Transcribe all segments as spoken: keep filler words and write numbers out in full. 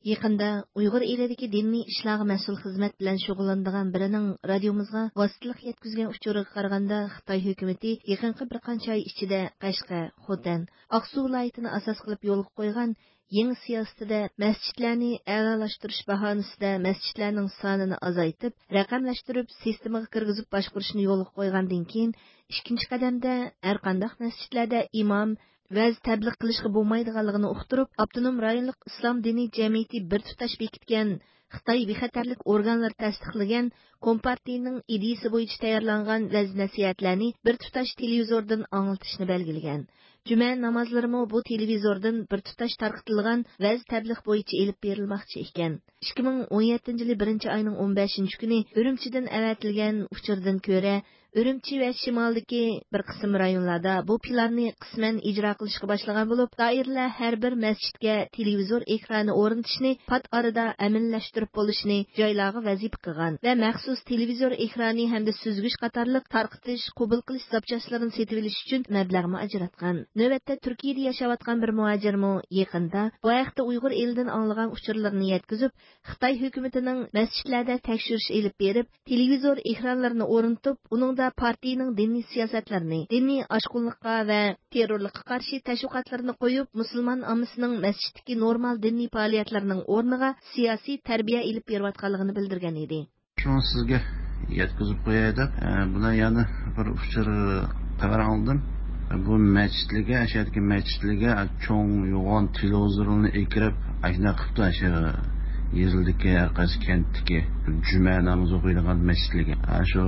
Yaqında Uyg'ur elidagi diniy ishlarga mas'ul xizmat bilan shug'ullanadigan birining radiomizga vositalik yetkazgan uchuriga qaraganda Xitoy hukumatı yaqinqi bir qancha oy ichida Qashqa, Xotan, Aqsu viloyatini asos qilib yo'lga qo'ygan yangi siyosatida masjidlarni a'lolashtirish bahonasida masjidlarning sonini azaytib, raqamlashtirib, sistemaga kirgizib boshqarishni yo'lga qo'ygandan keyin ikkinchi qadamda har qanday masjidlarda imom vaz tabliq qilishga bo'lmaydiganligini uqtirib, avtonom rayonlik islom diniy jamiyati bir tutash bekitgan Xitoy bexatarlik organlari tasdiqlagan Kompartiyaning ideyasi bo'yicha tayyorlangan vaz nasihatlarni bir tutash televizordan anglatishni belgilagan. Juma namozlarimi bu televizordan bir tutash tarqitilgan vaz tabliq bo'yicha elib berilmoqchi ekan. ikki ming o'n yettinchi yil birinchi oyning o'n beshinchi kuni Urumchidan avatilgan uchurdan ko'ra Urumchi va shimoldagi bir qism rayonlarda bu planni qisman ijro qilishga boshlagan bo'lib, doiralar har bir masjidga televizor ekrani o'rnatishni pat orada amallashtirib bo'lishni joylarga vazifa qilgan va maxsus televizor ekrani hamda suzgich qatorliq tarqitish, qabul qilish zapchaslarini setib olish uchun mablag'ni ajratgan. Navbatda Turkiyada yashayotgan bir muhojirmo yaqinda bu haqda Uyg'ur elidan anglagan uchurlarni yetkazib, Xitoy hukumatining masjidlarda tekshirish elib berib, televizor ekranlarini o'rnatib, uningda partiyaning diniy siyosatlarini, diniy oshqunlikqa va terrorlikqa qarshi tashviqotlarni qo'yib, musulmon ommasining masjiddagi normal diniy faoliyatlarining o'rniga siyosiy tarbiya ilib berayotganligini bildirgan edi. Shuni sizga yetkazib qo'yay deb, buni yana bir uchur xabar oldim. Bu masjidlarga, ashadagi masjidlarga cho'ng yo'g'on televizorni ekirib, ashuna qilibdi, shu yerildagi qaysi kentdagi juma namoz o'qiydigan masjidlarga, shu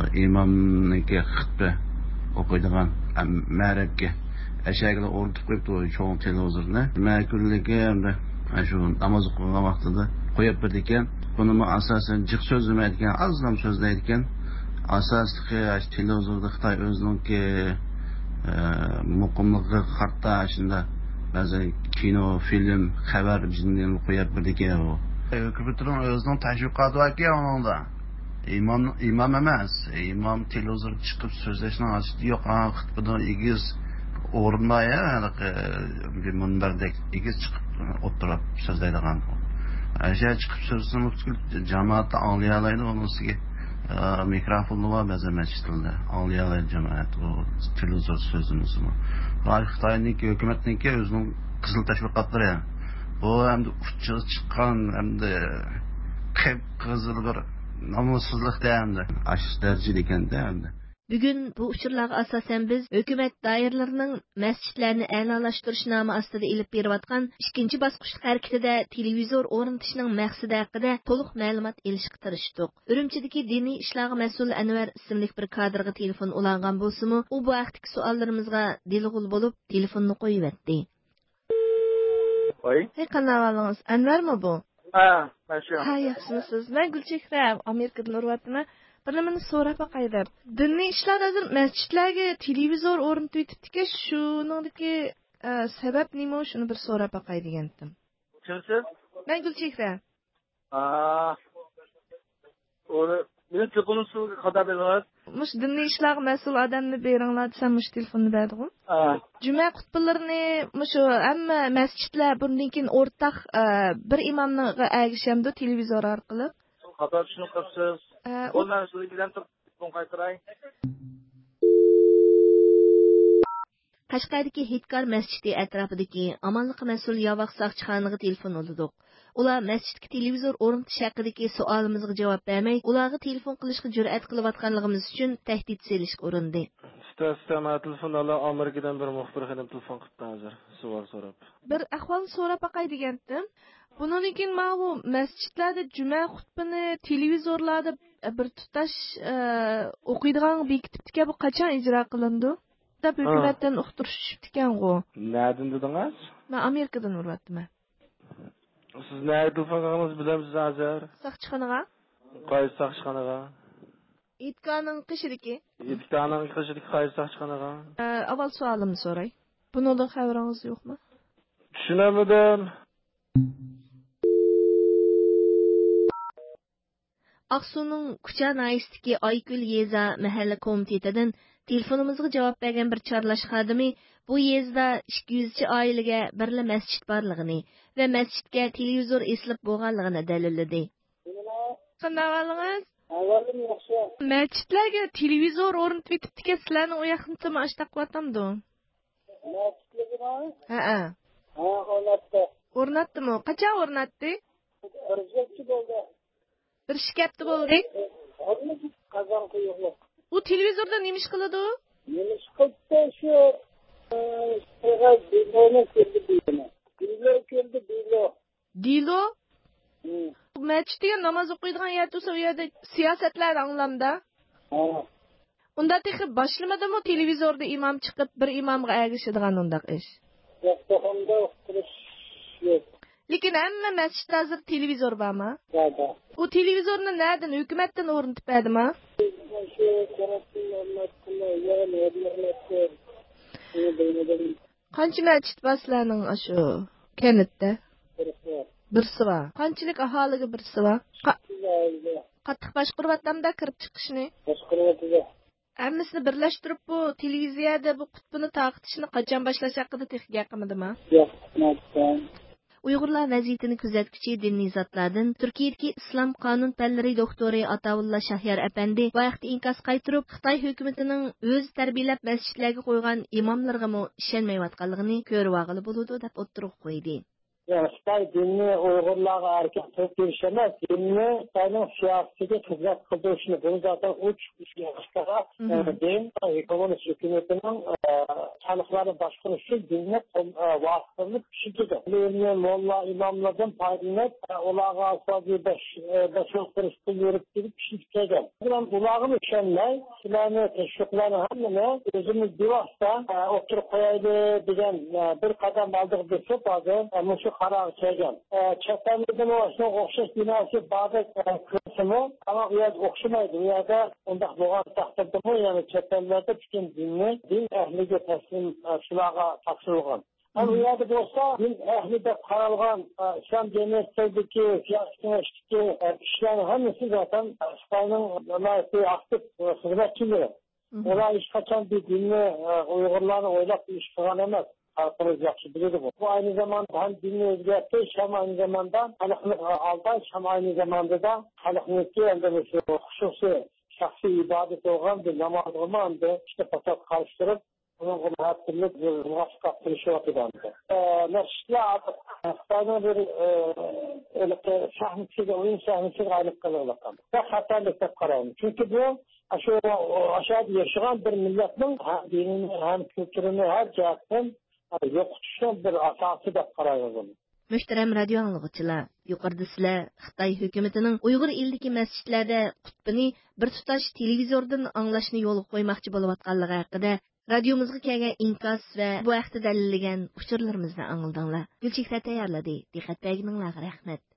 imomniki xutba o'qiydigan ma'rabga ashaglar o'rnatib qo'yibdi cho'ng televizorni. Juma kunligi hamda shu namoz o'qigan vaqtida qo'yib berdi ekan. Buni asosan jiq so'zlamaydigan, ozlam so'zlaydigan, asosli televizorda Xitoy o'zininki muqimlikqa qarta shunda ba'zi kino, film, xabar bizni qo'yib berdi ekan. Hukumatning o'zining tashviqoti yoki onunda imom imom emas, imom televizor chiqib so'zlashning hojati yo'q. Xutbada egiz o'rinmaya, bir munbardek egiz chiqib o'tirib so'zlaydigan. Aşağı çıkıp sözünü cemaat ağlayalaydı, onun üstüge mikrofonu var bazı mescidinde. Ağlayalaydı cemaat, o televizyon sözünüzü mü. Xitoyning hükümetninki özünün kızıl teşvikatları ya. Bu hem de uçucu çıkan hem de kıp kızıl bir namussuzluk da hem de. Aşırı derecede de hem de. Bugun bu uchurlarga asosan biz hukumat doiralarining masjidlarni a'lolashtirish nomi ostida ilib berayotgan ikkinchi bosqichlik harakatida televizor o'rnatishning maqsadi haqida to'liq ma'lumot olishga tirishdik. Urumchidagi diniy ishlarga mas'ul Anvar ismli bir kadrga telefon ulangan bo'lsa-mu, u bu vaqtdagi savollarimizga dilg'ul bo'lib, telefonni qo'yibdi. Voy. Hey, qanday Anvarmi bu? Ha, mana shu. Ha, yaxshimisiz? Men Gulchehra, Amerikadan urvatman. Bilimini so'rab qo'ydim. Diniy ishlar hozir masjidlarga televizor o'rnatib yetibdi-ki, shuningdagi sabab nima, shuni bir so'rab qo'y degandim. Kimsiz? Men Gulchehra. Ha. Ora, men telefonimni sizga xabar beraman. Mush diniy ishlar mas'ul odamni beringlar desam, mush telefonni berdim. Ha. Juma xutbalarini mush hamma masjidlar bundan keyin o'rtaq bir imomning agishamdi televizor orqali. Xabar shuni qilsiz. Ondan sonra giden telefon qaytaray. Qashqardagi Hitkar masjidi atrofidagi amonliq mas'ul yovoq soqchixonaga telefon oldik. Ular masjidga televizor o'rnatish haqidagi savolimizga javob bermay, ularga telefon qilishga jur'at qilayotganligimiz uchun tahdid selishga urindi. Sistema telefonlar Amerikadan bir muxbir xadim telefon qildi hozir, savol so'rab. Bir ahvol so'rab qo'y degandim. Bundan keyin men bu masjidlarda juma xutbani televizorlarda bir tutash o'qiydigan bekitibdi, bu qachon ijro qilindi? Deb hukumatdan uqtirish tushibdi ekan-ku. Nereden dediniz? Men Amerikadan urvatdim. Siz nerede telefon qilganingizni bilamsiz hozir? Soqchixonaga? Qaysi soqchixonaga? Itkaning qishidiki. Itkaning qishidiki qaysi soqchixonaga? Avval savolimni so'ray. Bundan xabaringiz yo'qmi? Tushunamadim. Aqsuning Kucha nahiyasidagi Aykul Yeza mahalla komitetidan telefonimizga javob bergan bir chorlash xodimi bu yezda ikki yuz cha oilaga birla masjid borligini va masjidga televizor esilib bo'lganligini dalilladi. Qanday ahvolingiz? Ahvolim yaxshi. Masjidlarga televizor o'rnatib ketibdi, sizlarni u yoqni tomosha qilyaptimdi. Masjidlarga? Ha, ha. Ha, o'rnatdi. O'rnatdimi? Qachon o'rnatdi? O'rnatdi bo'ldi. Bir shikapti bo'ldi. Qazon quyuqlik. U televizorda nima ish qiladi? Nima ish qildi shu? Qog'oz biloni keldi deydi. Bilo keldi, bilo. Dilo? Masjidga namoz o'qiydigan yer tursa, u yerda siyosatlar anglamda. Ha. Unda texi boshlamadimi televizorda imom chiqib, bir imomga ergashadigan undaq ish? Yo'qda o'qitish yo'q. Lekin hamma masjidda hozir televizor bormi? Bor. U televizorni nerdan, hukumatdan o'rnatib berdimi? Shu karatning o'rnatdi, yana o'rnatdi. Qancha masjid bor sizlarning shu kanatda? Birsi bor. Qanchalik aholiga birsi bor? Qattiq boshqaryaptimi-da kirib chiqishni? Boshqaryapti. Hammasini birlashtirib bu televiziyada bu qutbini taqitishni qachon boshlash haqida texnik yaqinidimi? Yo'q, notdan. Uyg'urlar vaziyatini kuzatuvchi diniy zotlardan Turkiyadagi islom qonun fanlari doktori Atavulla Shahyar apandi vaqti inkas qaytirib Xitoy hukumatining o'z tarbiyalab masjidlarga qo'ygan imomlarga mo ishonmayotganligini ko'rib olg'ili bo'ladi deb o'tirib qo'ydi. Xitoy dinni Uyg'urlarga erkin qilib berish emas, dinni Xitoyning siyosatiga xizmat qildirishni bu zaten uch yoshga din kommunist hukumatining xalqlarni boshqarish uchun dinni vositani tushirdi. Ularni molla imomlardan foydalanib, ularga asossiz besh besh qirishni yurib kelib pishirgan. Bilan ularga ishonmay, sizlarni tashviqlarni hammani o'zimiz bevosita o'tirib qo'yayli degan bir qadam oldiga besib hozir mushu qaror qilgan. Chetlardan o'sha o'xshash binosi ba'zi ko'rsimi, ammo u yerda o'xshamaydi. U yerda undaq bo'lgan taqdirda yana chetlarlarda butun dinni din ahliga taslim shularga topshirilgan. Ama u yerda bo'lsa, din ahlida qaralgan islom jamiyatidagi siyosiy ishlarni hammasi zaten Xitoyning aktiv xizmatchilari. Ular hech qachon bir dinni Uyg'urlarni o'ylab ish qilgan emas. Halkımız yaxshi biladi bu. Bu aynı zamanda hem dinni o'zgartirish, hem aynı zamanda xalqni aldash, hem aynı zamanda da xalqniki endi shu xususiy shaxsiy ibodat bo'lgan bir namoz o'qimanda işte fasod qarshtirib, uni muhattirlik muvaffaq qilishyapti. Masjidlar Xitoyning bir sahniga, o'yin sahnasiga aylanib qolgan. Bu xatarlik deb qaraymiz. Chunki bu shu aşağıda yaşayan bir milletning hem dinini, hem kültürünü her cihetten yo'qotishning bir asosi deb qarayman. Muhtaram radio anglag'uchilar, yuqorida sizlar Xitoy hukumatining Uyg'ur elidagi masjidlarda qutbini bir tutash televizordan anglashni yo'lga qo'ymoqchi bo'layotganligi haqida radiomizga kelgan inkos va bu haqda dalillagan uchurlarimizni angladinglar. Gulchehra tayyorladi. Diqqat berganinglarga rahmat.